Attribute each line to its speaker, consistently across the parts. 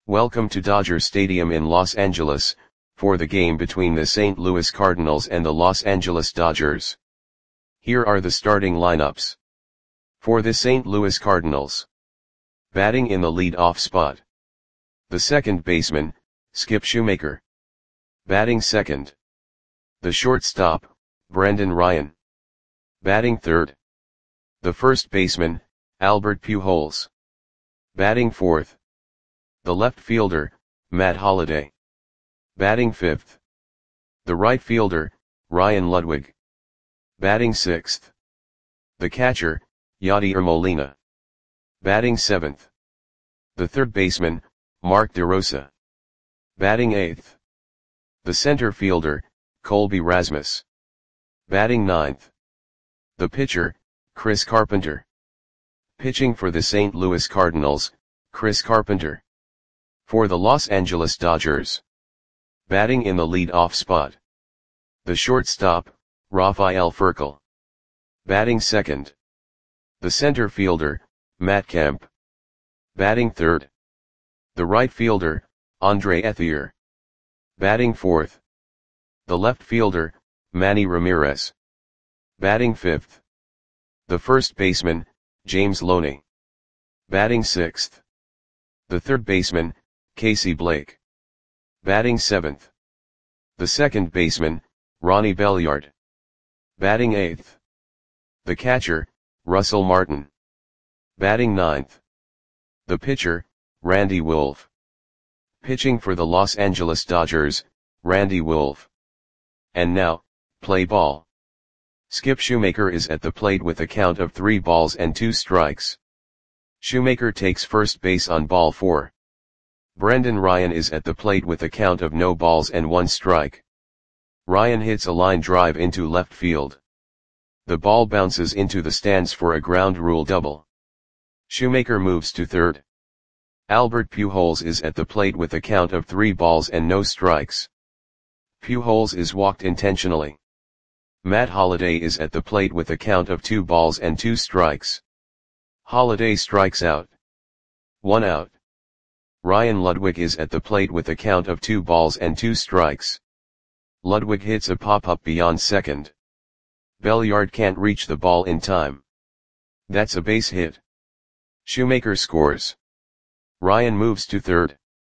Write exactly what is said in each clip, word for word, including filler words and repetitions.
Speaker 1: Welcome to Dodger Stadium in Los Angeles, for the game between the Saint Louis Cardinals and the Los Angeles Dodgers. Here are the starting lineups. For the Saint Louis Cardinals. Batting in the lead-off spot. The second baseman, Skip Shoemaker. Batting second. The shortstop, Brendan Ryan. Batting third. The first baseman, Albert Pujols. Batting fourth. The left fielder, Matt Holliday. Batting fifth. The right fielder, Ryan Ludwig. Batting sixth. The catcher, Yadier Molina. Batting seventh. The third baseman, Mark DeRosa. Batting eighth. The center fielder, Colby Rasmus. Batting ninth. The pitcher, Chris Carpenter. Pitching for the Saint Louis Cardinals, Chris Carpenter. For the Los Angeles Dodgers. Batting in the lead-off spot. The shortstop, Rafael Furcal. Batting second. The center fielder, Matt Kemp. Batting third. The right fielder, Andre Ethier. Batting fourth. The left fielder, Manny Ramirez. Batting fifth. The first baseman, James Loney. Batting sixth. The third baseman, Casey Blake. Batting seventh. The second baseman, Ronnie Belliard. Batting eighth. The catcher, Russell Martin. Batting ninth. The pitcher, Randy Wolf. Pitching for the Los Angeles Dodgers, Randy Wolf. And now, play ball. Skip Shoemaker is at the plate with a count of three balls and two strikes. Shoemaker takes first base on ball four. Brendan Ryan is at the plate with a count of no balls and one strike. Ryan hits a line drive into left field. The ball bounces into the stands for a ground rule double. Shoemaker moves to third. Albert Pujols is at the plate with a count of three balls and no strikes. Pujols is walked intentionally. Matt Holliday is at the plate with a count of two balls and two strikes. Holliday strikes out. One out. Ryan Ludwig is at the plate with a count of two balls and two strikes. Ludwig hits a pop-up beyond second. Belliard can't reach the ball in time. That's a base hit. Shoemaker scores. Ryan moves to third.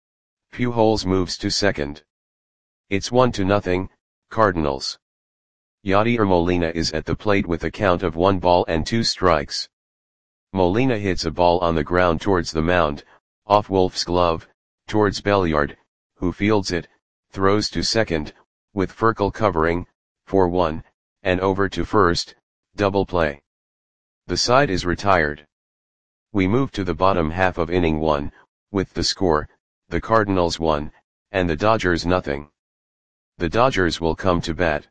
Speaker 1: Pujols moves to second. It's one to nothing, Cardinals. Yadier Molina is at the plate with a count of one ball and two strikes. Molina hits a ball on the ground towards the mound, off Wolf's glove, towards Belliard, who fields it, throws to second, with Furcal covering, for one, and over to first, double play. The side is retired. We move to the bottom half of inning one, with the score, the Cardinals one, and the Dodgers nothing. The Dodgers will come to bat.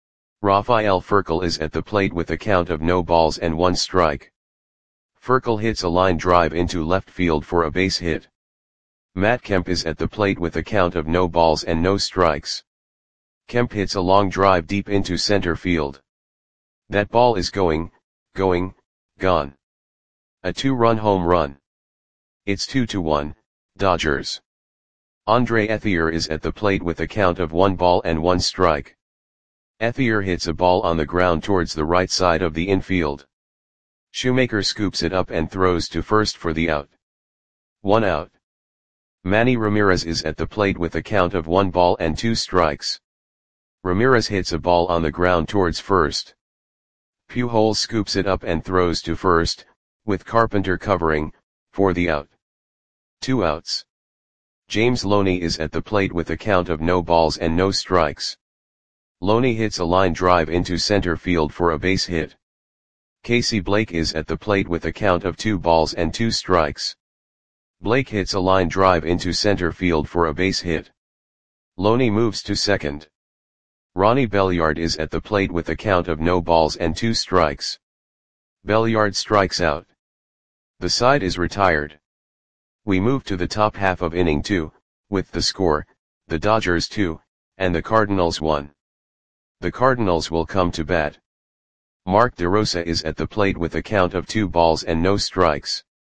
Speaker 1: Rafael Furcal is at the plate with a count of no balls and one strike. Furcal hits a line drive into left field for a base hit. Matt Kemp is at the plate with a count of no balls and no strikes. Kemp hits a long drive deep into center field. That ball is going, going, gone. A two-run home run. It's two to one, Dodgers. Andre Ethier is at the plate with a count of one ball and one strike. Ethier hits a ball on the ground towards the right side of the infield. Shoemaker scoops it up and throws to first for the out. One out. Manny Ramirez is at the plate with a count of one ball and two strikes. Ramirez hits a ball on the ground towards first. Pujols scoops it up and throws to first, with Carpenter covering, for the out. Two outs. James Loney is at the plate with a count of no balls and no strikes. Loney hits a line drive into center field for a base hit. Casey Blake is at the plate with a count of two balls and two strikes. Blake hits a line drive into center field for a base hit. Loney moves to second. Ronnie Belliard is at the plate with a count of no balls and two strikes. Belliard strikes out. The side is retired. We move to the top half of inning two, with the score, the Dodgers two, and the Cardinals one. The Cardinals will come to bat. Mark DeRosa is at the plate with a count of two balls and no strikes.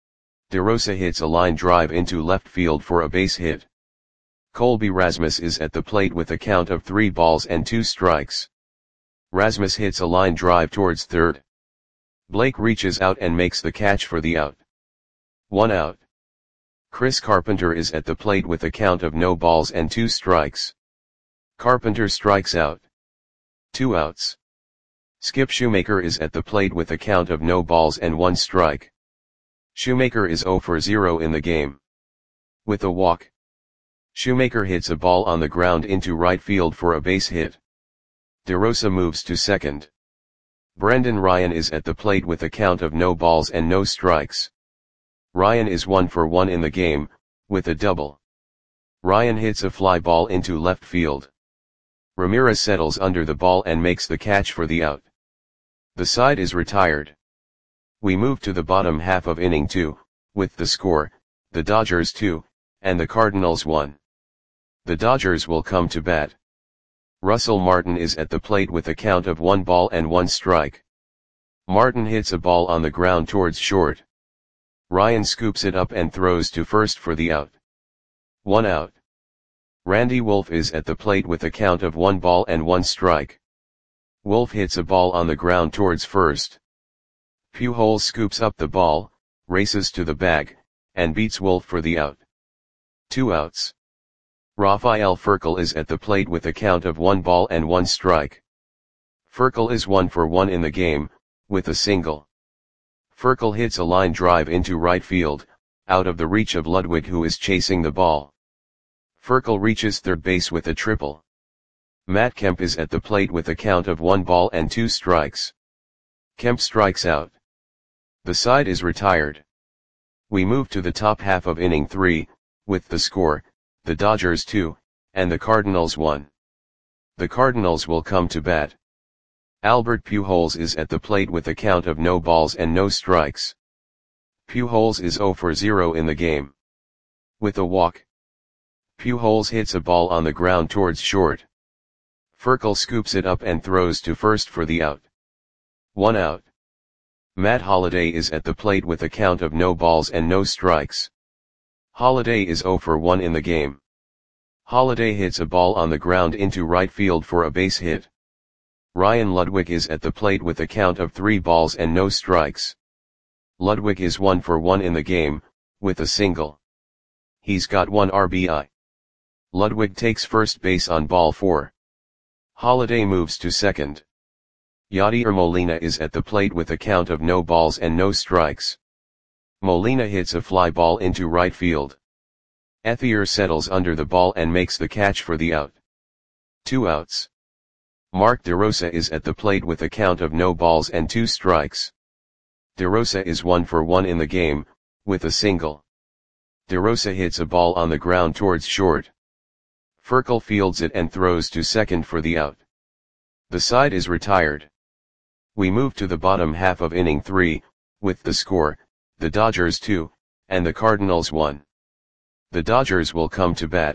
Speaker 1: DeRosa hits a line drive into left field for a base hit. Colby Rasmus is at the plate with a count of three balls and two strikes. Rasmus hits a line drive towards third. Blake reaches out and makes the catch for the out. One out. Chris Carpenter is at the plate with a count of no balls and two strikes. Carpenter strikes out. Two outs. Skip Shoemaker is at the plate with a count of no balls and one strike. Shoemaker is zero for zero in the game. With a walk. Shoemaker hits a ball on the ground into right field for a base hit. DeRosa moves to second. Brendan Ryan is at the plate with a count of no balls and no strikes. Ryan is one for one in the game, with a double. Ryan hits a fly ball into left field. Ramirez settles under the ball and makes the catch for the out. The side is retired. We move to the bottom half of inning two, with the score, the Dodgers two, and the Cardinals one. The Dodgers will come to bat. Russell Martin is at the plate with a count of one ball and one strike. Martin hits a ball on the ground towards short. Ryan scoops it up and throws to first for the out. One out. Randy Wolf is at the plate with a count of one ball and one strike. Wolf hits a ball on the ground towards first. Pujols scoops up the ball, races to the bag, and beats Wolf for the out. Two outs. Rafael Furcal is at the plate with a count of one ball and one strike. Furcal is one for one in the game, with a single. Furcal hits a line drive into right field, out of the reach of Ludwig who is chasing the ball. Furcal reaches third base with a triple. Matt Kemp is at the plate with a count of one ball and two strikes. Kemp strikes out. The side is retired. We move to the top half of inning three, with the score, the Dodgers two, and the Cardinals one. The Cardinals will come to bat. Albert Pujols is at the plate with a count of no balls and no strikes. Pujols is zero for zero in the game. With a walk. Pujols hits a ball on the ground towards short. Furcal scoops it up and throws to first for the out. One out. Matt Holliday is at the plate with a count of no balls and no strikes. Holliday is zero for one in the game. Holliday hits a ball on the ground into right field for a base hit. Ryan Ludwig is at the plate with a count of three balls and no strikes. Ludwig is one for one in the game, with a single. He's got one R B I. Ludwig takes first base on ball four. Holliday moves to second. Yadier Molina is at the plate with a count of no balls and no strikes. Molina hits a fly ball into right field. Ethier settles under the ball and makes the catch for the out. Two outs. Mark DeRosa is at the plate with a count of no balls and two strikes. DeRosa is one for one in the game, with a single. DeRosa hits a ball on the ground towards short. Furcal fields it and throws to second for the out. The side is retired. We move to the bottom half of inning three, with the score, the Dodgers two, and the Cardinals one. The Dodgers will come to bat.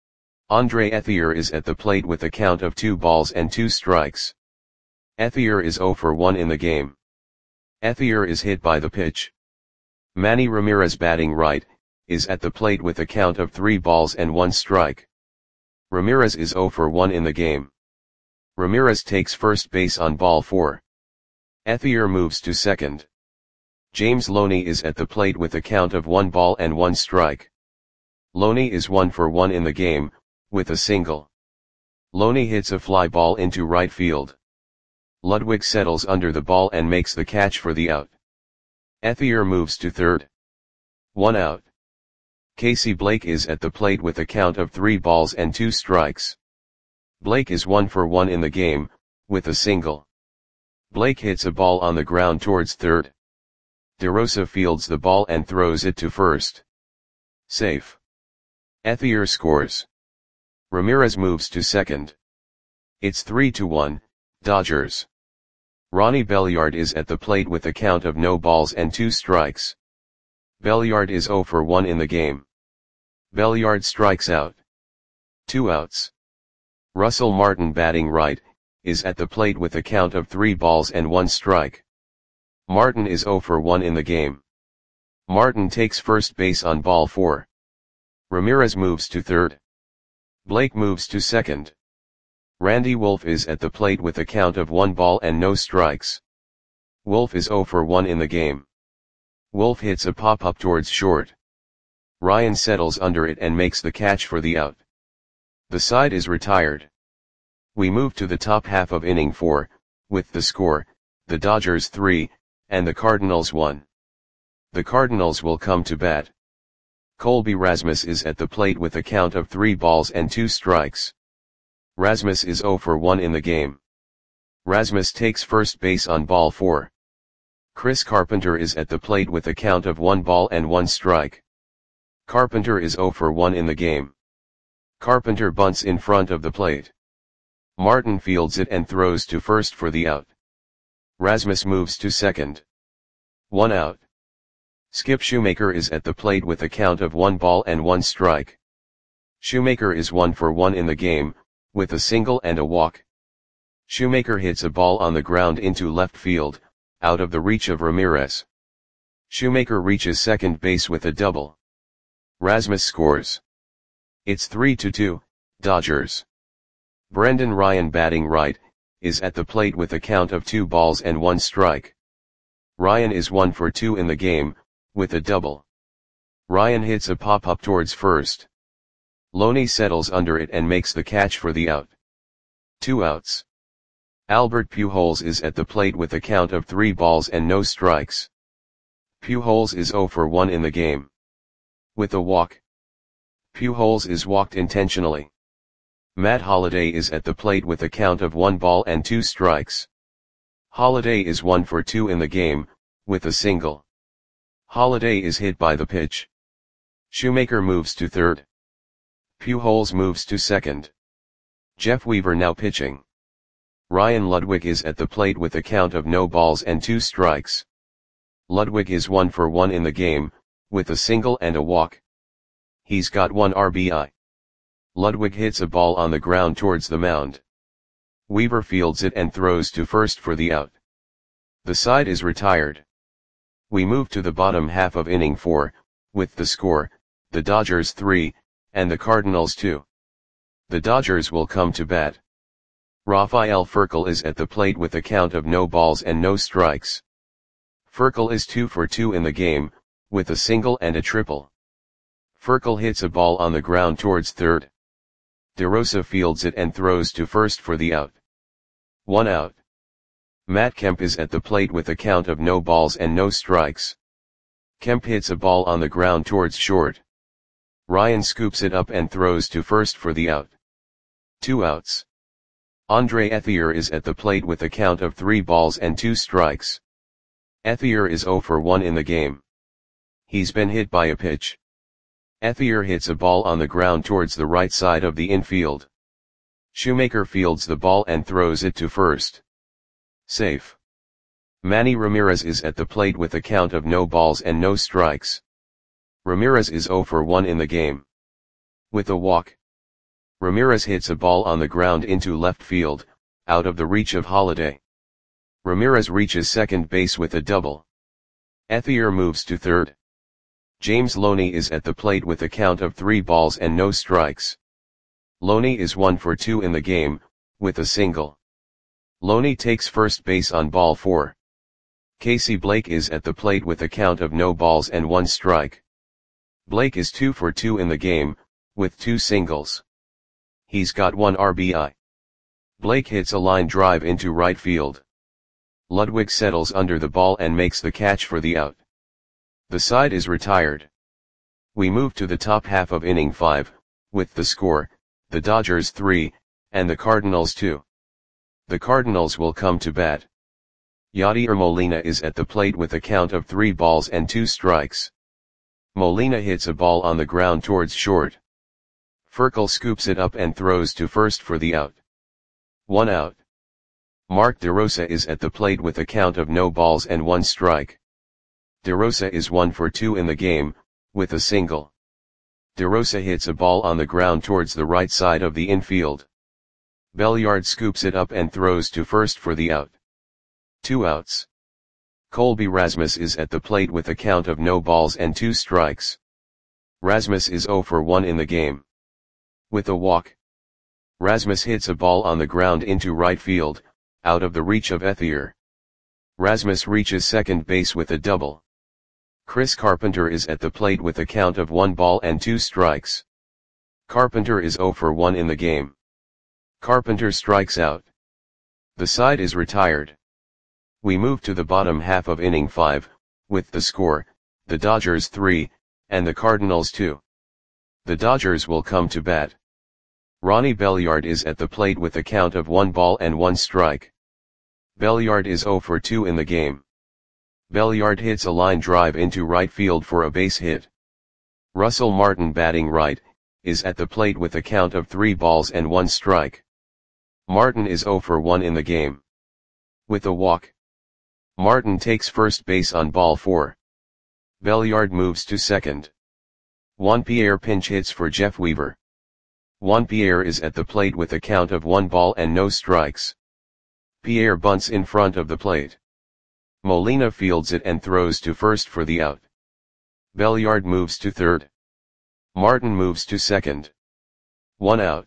Speaker 1: Andre Ethier is at the plate with a count of two balls and two strikes. Ethier is zero for one in the game. Ethier is hit by the pitch. Manny Ramirez, batting right, is at the plate with a count of three balls and one strike. Ramirez is zero for one in the game. Ramirez takes first base on ball four. Ethier moves to second. James Loney is at the plate with a count of one ball and one strike. Loney is one for one in the game, with a single. Loney hits a fly ball into right field. Ludwig settles under the ball and makes the catch for the out. Ethier moves to third. One out. Casey Blake is at the plate with a count of three balls and two strikes. Blake is one for one in the game, with a single. Blake hits a ball on the ground towards third. DeRosa fields the ball and throws it to first. Safe. Ethier scores. Ramirez moves to second. It's three to one, Dodgers. Ronnie Belliard is at the plate with a count of no balls and two strikes. Belliard is zero for one in the game. Belliard strikes out. Two outs. Russell Martin, batting right, is at the plate with a count of three balls and one strike. Martin is zero for one in the game. Martin takes first base on ball four. Ramirez moves to third. Blake moves to second. Randy Wolf is at the plate with a count of one ball and no strikes. Wolf is oh for one in the game. Wolf hits a pop-up towards short. Ryan settles under it and makes the catch for the out. The side is retired. We move to the top half of inning four, with the score, the Dodgers three, and the Cardinals one. The Cardinals will come to bat. Colby Rasmus is at the plate with a count of three balls and two strikes. Rasmus is oh for one in the game. Rasmus takes first base on ball four. Chris Carpenter is at the plate with a count of one ball and one strike. Carpenter is oh for one in the game. Carpenter bunts in front of the plate. Martin fields it and throws to first for the out. Rasmus moves to second. One out. Skip Shoemaker is at the plate with a count of one ball and one strike. Shoemaker is one for one in the game, with a single and a walk. Shoemaker hits a ball on the ground into left field, out of the reach of Ramirez. Shoemaker reaches second base with a double. Rasmus scores. It's three to two, Dodgers. Brendan Ryan, batting right, is at the plate with a count of two balls and one strike. Ryan is one for two in the game, with a double. Ryan hits a pop-up towards first. Loney settles under it and makes the catch for the out. Two outs. Albert Pujols is at the plate with a count of three balls and no strikes. Pujols is oh for one in the game. With a walk. Pujols is walked intentionally. Matt Holliday is at the plate with a count of one ball and two strikes. Holliday is one for two in the game, with a single. Holliday is hit by the pitch. Shoemaker moves to third. Pujols moves to second. Jeff Weaver now pitching. Ryan Ludwig is at the plate with a count of no balls and two strikes. Ludwig is one for one in the game, with a single and a walk. He's got one R B I. Ludwig hits a ball on the ground towards the mound. Weaver fields it and throws to first for the out. The side is retired. We move to the bottom half of inning four, with the score, the Dodgers three, and the Cardinals two. The Dodgers will come to bat. Rafael Furcal is at the plate with a count of no balls and no strikes. Furcal is two for two in the game, with a single and a triple. Furcal hits a ball on the ground towards third. DeRosa fields it and throws to first for the out. One out. Matt Kemp is at the plate with a count of no balls and no strikes. Kemp hits a ball on the ground towards short. Ryan scoops it up and throws to first for the out. Two outs. Andre Ethier is at the plate with a count of three balls and two strikes. Ethier is oh for one in the game. He's been hit by a pitch. Ethier hits a ball on the ground towards the right side of the infield. Shoemaker fields the ball and throws it to first. Safe. Manny Ramirez is at the plate with a count of no balls and no strikes. Ramirez is oh for one in the game. With a walk. Ramirez hits a ball on the ground into left field, out of the reach of Holliday. Ramirez reaches second base with a double. Ethier moves to third. James Loney is at the plate with a count of three balls and no strikes. Loney is one for two in the game, with a single. Loney takes first base on ball four. Casey Blake is at the plate with a count of no balls and one strike. Blake is two for two in the game, with two singles. He's got one R B I. Blake hits a line drive into right field. Ludwig settles under the ball and makes the catch for the out. The side is retired. We move to the top half of inning five, with the score, the Dodgers three, and the Cardinals two. The Cardinals will come to bat. Yadier Molina is at the plate with a count of three balls and two strikes. Molina hits a ball on the ground towards short. Furcal scoops it up and throws to first for the out. One out. Mark DeRosa is at the plate with a count of no balls and one strike. DeRosa is one for two in the game, with a single. DeRosa hits a ball on the ground towards the right side of the infield. Belliard scoops it up and throws to first for the out. Two outs. Colby Rasmus is at the plate with a count of no balls and two strikes. Rasmus is zero for one in the game. With a walk, Rasmus hits a ball on the ground into right field, out of the reach of Ethier. Rasmus reaches second base with a double. Chris Carpenter is at the plate with a count of one ball and two strikes. Carpenter is zero for one in the game. Carpenter strikes out. The side is retired. We move to the bottom half of inning five, with the score, the Dodgers three, and the Cardinals two. The Dodgers will come to bat. Ronnie Belliard is at the plate with a count of one ball and one strike. Belliard is zero for two in the game. Belliard hits a line drive into right field for a base hit. Russell Martin, batting right, is at the plate with a count of three balls and one strike. Martin is zero for one in the game. With a walk, Martin takes first base on ball four. Belliard moves to second. Juan Pierre pinch hits for Jeff Weaver. Juan Pierre is at the plate with a count of one ball and no strikes. Pierre bunts in front of the plate. Molina fields it and throws to first for the out. Belliard moves to third. Martin moves to second. One out.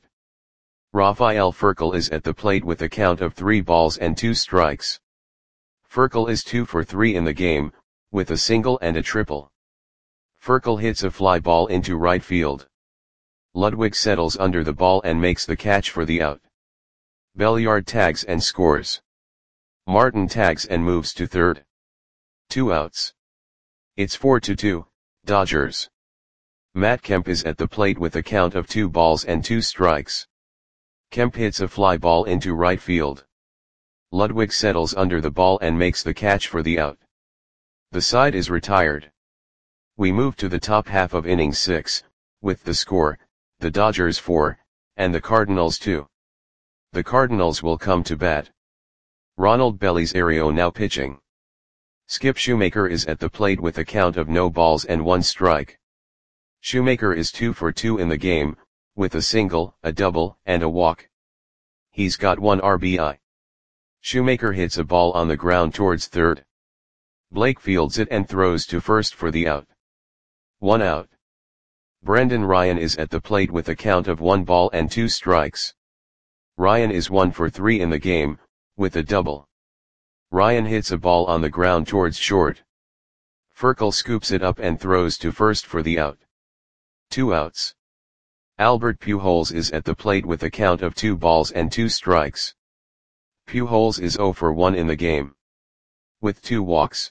Speaker 1: Rafael Furcal is at the plate with a count of three balls and two strikes. Furcal is two for three in the game, with a single and a triple. Furcal hits a fly ball into right field. Ludwig settles under the ball and makes the catch for the out. Belliard tags and scores. Martin tags and moves to third. Two outs. It's four to two, Dodgers. Matt Kemp is at the plate with a count of two balls and two strikes. Kemp hits a fly ball into right field. Ludwig settles under the ball and makes the catch for the out. The side is retired. We move to the top half of inning six, with the score, the Dodgers four, and the Cardinals two. The Cardinals will come to bat. Ronald Belisario now pitching. Skip Shoemaker is at the plate with a count of no balls and one strike. Shoemaker is two for two in the game, with a single, a double, and a walk. He's got one R B I. Shoemaker hits a ball on the ground towards third. Blake fields it and throws to first for the out. One out. Brendan Ryan is at the plate with a count of one ball and two strikes. Ryan is one for three in the game, with a double. Ryan hits a ball on the ground towards short. Furcal scoops it up and throws to first for the out. Two outs. Albert Pujols is at the plate with a count of two balls and two strikes. Pujols is zero for one in the game. With two walks.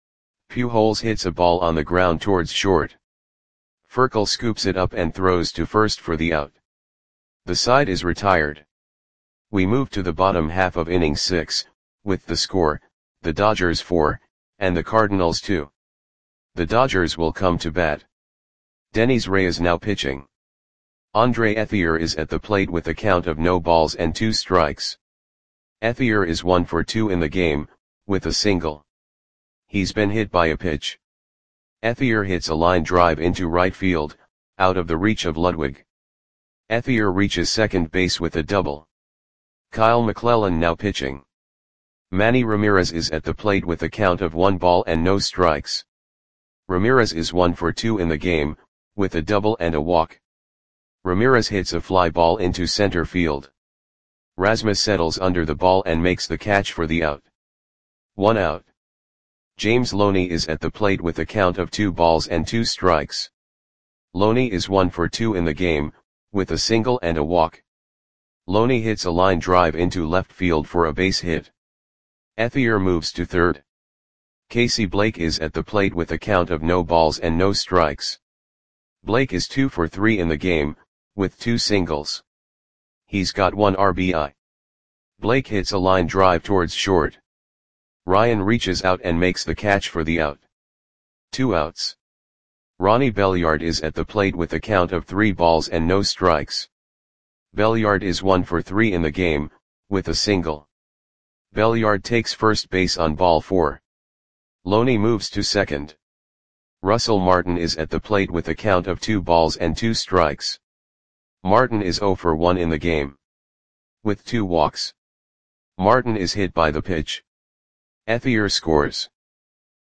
Speaker 1: Pujols hits a ball on the ground towards short. Furcal scoops it up and throws to first for the out. The side is retired. We move to the bottom half of inning six, with the score, the Dodgers four, and the Cardinals two. The Dodgers will come to bat. Denys Reyes now pitching. Andre Ethier is at the plate with a count of no balls and two strikes. Ethier is one for two in the game, with a single. He's been hit by a pitch. Ethier hits a line drive into right field, out of the reach of Ludwig. Ethier reaches second base with a double. Kyle McClellan now pitching. Manny Ramirez is at the plate with a count of one ball and no strikes. Ramirez is one for two in the game, with a double and a walk. Ramirez hits a fly ball into center field. Rasmus settles under the ball and makes the catch for the out. One out. James Loney is at the plate with a count of two balls and two strikes. Loney is one for two in the game, with a single and a walk. Loney hits a line drive into left field for a base hit. Ethier moves to third. Casey Blake is at the plate with a count of no balls and no strikes. Blake is two for three in the game, with two singles. He's got one R B I. Blake hits a line drive towards short. Ryan reaches out and makes the catch for the out. Two outs. Ronnie Belliard is at the plate with a count of three balls and no strikes. Belliard is one for three in the game, with a single. Belliard takes first base on ball four. Loney moves to second. Russell Martin is at the plate with a count of two balls and two strikes. Martin is zero for one in the game. With two walks. Martin is hit by the pitch. Ethier scores.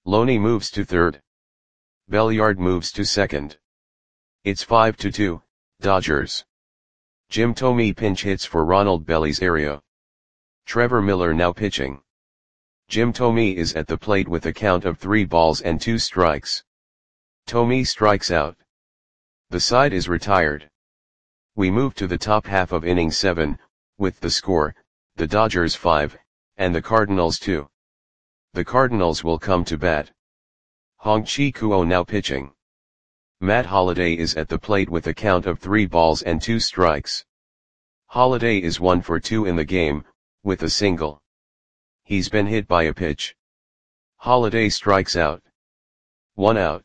Speaker 1: Loney moves to third. Belliard moves to second. It's five to two, Dodgers. Jim Thome pinch hits for Ronald Belli's area. Trevor Miller now pitching. Jim Thome is at the plate with a count of three balls and two strikes. Thome strikes out. The side is retired. We move to the top half of inning seven, with the score, the Dodgers five, and the Cardinals two. The Cardinals will come to bat. Hong-Chi Kuo now pitching. Matt Holliday is at the plate with a count of three balls and two strikes. Holliday is one for two in the game, with a single. He's been hit by a pitch. Holliday strikes out. One out.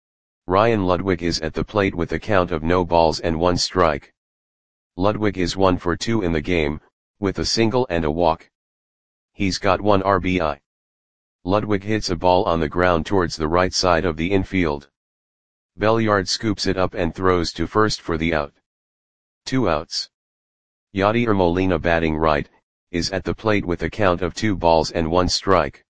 Speaker 1: Ryan Ludwig is at the plate with a count of no balls and one strike. Ludwig is one for two in the game, with a single and a walk. He's got one R B I. Ludwig hits a ball on the ground towards the right side of the infield. Belliard scoops it up and throws to first for the out. Two outs. Yadier Molina batting right, is at the plate with a count of two balls and one strike.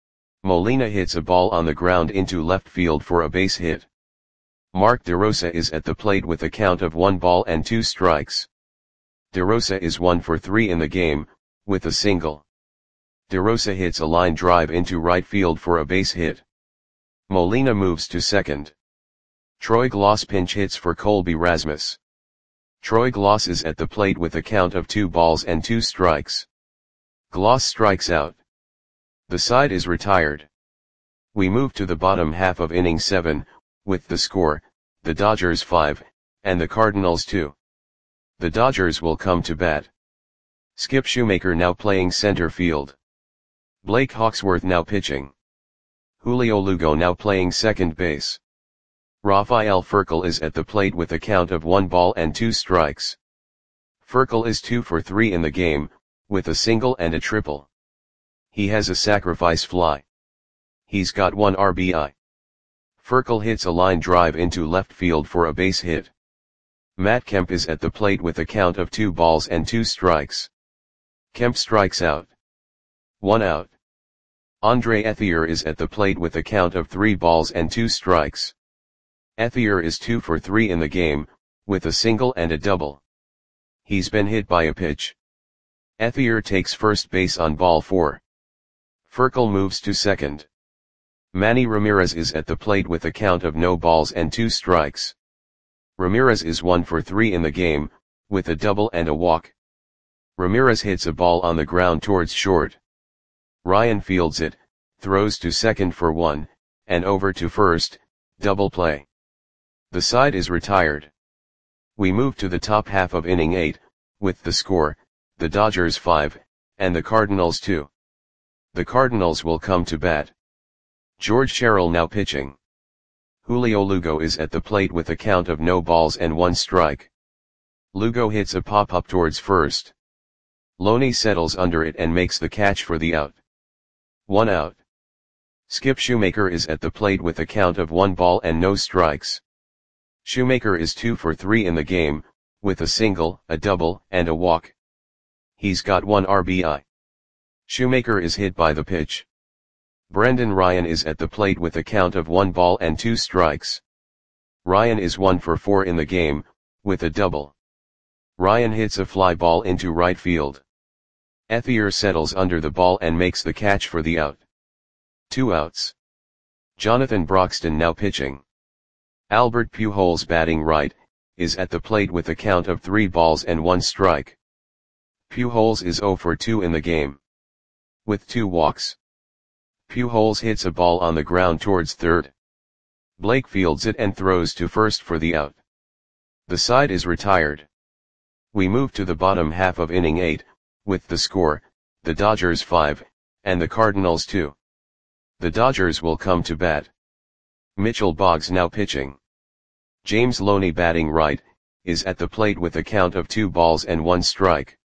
Speaker 1: Molina hits a ball on the ground into left field for a base hit. Mark DeRosa is at the plate with a count of one ball and two strikes. DeRosa is one for three in the game, with a single. DeRosa hits a line drive into right field for a base hit. Molina moves to second. Troy Glaus pinch hits for Colby Rasmus. Troy Glaus is at the plate with a count of two balls and two strikes. Glaus strikes out. The side is retired. We move to the bottom half of inning seven, with the score, the Dodgers five, and the Cardinals two. The Dodgers will come to bat. Skip Shoemaker now playing center field. Blake Hawksworth now pitching. Julio Lugo now playing second base. Rafael Furcal is at the plate with a count of one ball and two strikes. Furcal is two for three in the game, with a single and a triple. He has a sacrifice fly. He's got one R B I. Furcal hits a line drive into left field for a base hit. Matt Kemp is at the plate with a count of two balls and two strikes. Kemp strikes out. One out. Andre Ethier is at the plate with a count of three balls and two strikes. Ethier is two for three in the game, with a single and a double. He's been hit by a pitch. Ethier takes first base on ball four. Furcal moves to second. Manny Ramirez is at the plate with a count of no balls and two strikes. Ramirez is one for three in the game, with a double and a walk. Ramirez hits a ball on the ground towards short. Ryan fields it, throws to second for one, and over to first, double play. The side is retired. We move to the top half of inning eight, with the score, the Dodgers five, and the Cardinals two. The Cardinals will come to bat. George Sherrill now pitching. Julio Lugo is at the plate with a count of no balls and one strike. Lugo hits a pop-up towards first. Loney settles under it and makes the catch for the out. One out. Skip Shoemaker is at the plate with a count of one ball and no strikes. Shoemaker is two for three in the game, with a single, a double, and a walk. He's got one R B I. Shoemaker is hit by the pitch. Brendan Ryan is at the plate with a count of one ball and two strikes. Ryan is one for four in the game, with a double. Ryan hits a fly ball into right field. Ethier settles under the ball and makes the catch for the out. Two outs. Jonathan Broxton now pitching. Albert Pujols batting right, is at the plate with a count of three balls and one strike. Pujols is zero for two in the game. With two walks. Pujols hits a ball on the ground towards third. Blake fields it and throws to first for the out. The side is retired. We move to the bottom half of inning eight, with the score, the Dodgers five, and the Cardinals two. The Dodgers will come to bat. Mitchell Boggs now pitching. James Loney batting right, is at the plate with a count of two balls and one strike.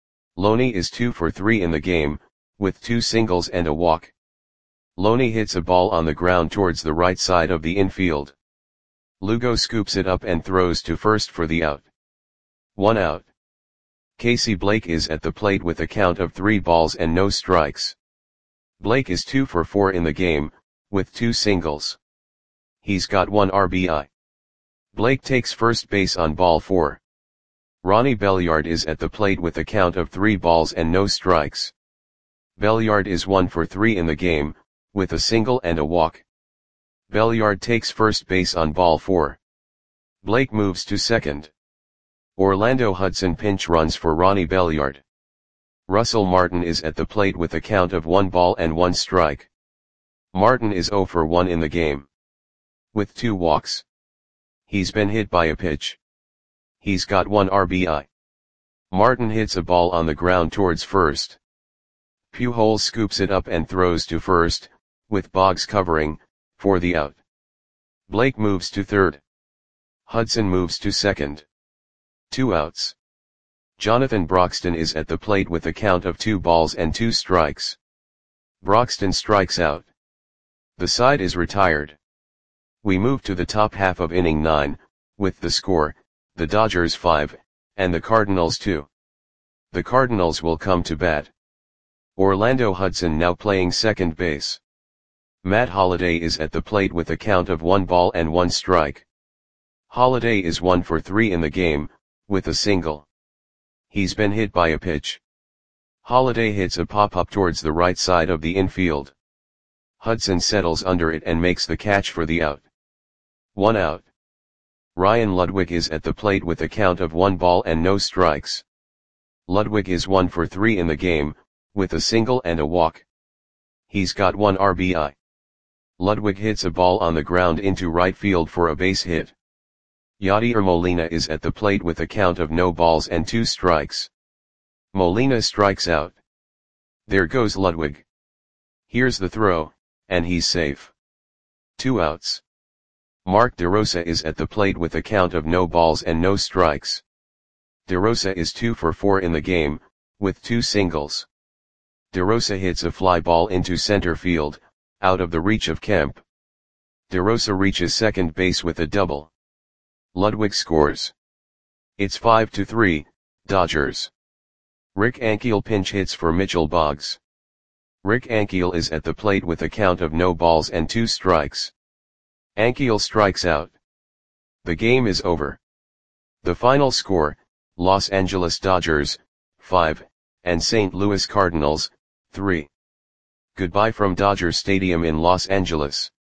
Speaker 1: Loney is two for three in the game, with two singles and a walk. Loney hits a ball on the ground towards the right side of the infield. Lugo scoops it up and throws to first for the out. One out. Casey Blake is at the plate with a count of three balls and no strikes. Blake is two for four in the game, with two singles. He's got one R B I. Blake takes first base on ball four. Ronnie Belliard is at the plate with a count of three balls and no strikes. Belliard is one for three in the game, with a single and a walk. Belliard takes first base on ball four. Blake moves to second. Orlando Hudson pinch runs for Ronnie Belliard. Russell Martin is at the plate with a count of one ball and one strike. Martin is zero for one in the game, with two walks. He's been hit by a pitch. He's got one R B I. Martin hits a ball on the ground towards first. Pujols scoops it up and throws to first, with Boggs covering, for the out. Blake moves to third. Hudson moves to second. Two outs. Jonathan Broxton is at the plate with a count of two balls and two strikes. Broxton strikes out. The side is retired. We move to the top half of inning nine, with the score, the Dodgers five, and the Cardinals two. The Cardinals will come to bat. Orlando Hudson now playing second base. Matt Holliday is at the plate with a count of one ball and one strike. Holliday is one for three in the game, with a single. He's been hit by a pitch. Holliday hits a pop-up towards the right side of the infield. Hudson settles under it and makes the catch for the out. One out. Ryan Ludwig is at the plate with a count of one ball and no strikes. Ludwig is one for three in the game, with a single and a walk. He's got one R B I. Ludwig hits a ball on the ground into right field for a base hit. Yadier Molina is at the plate with a count of no balls and two strikes. Molina strikes out. There goes Ludwig. Here's the throw, and he's safe. Two outs. Mark DeRosa is at the plate with a count of no balls and no strikes. DeRosa is two for four in the game, with two singles. DeRosa hits a fly ball into center field, out of the reach of Kemp. DeRosa reaches second base with a double. Ludwig scores. It's five to three, Dodgers. Rick Ankiel pinch hits for Mitchell Boggs. Rick Ankiel is at the plate with a count of no balls and two strikes. Ankiel strikes out. The game is over. The final score, Los Angeles Dodgers, five, and Saint Louis Cardinals, three. Goodbye from Dodger Stadium in Los Angeles.